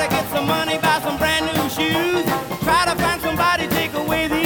to get some money, buy some brand new shoes. Try to find somebody, take away the